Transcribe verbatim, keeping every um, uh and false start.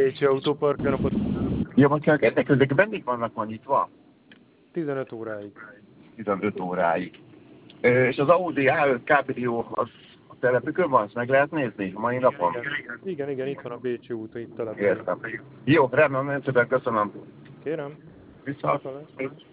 Bécsi autópark, jó napot! Ja, most csak ezek, ezek vendég vannak ma nyitva? tizenöt óráig. tizenöt óráig. Ö, és az Audi á öt Cabrio az a telepükön van, azt meg lehet nézni a mai napon? Igen, igen, igen, itt van a Bécsi úton, itt települő. Értem. Jó, rendben, nagyon szépen köszönöm. Kérem. Viszont. Viszont.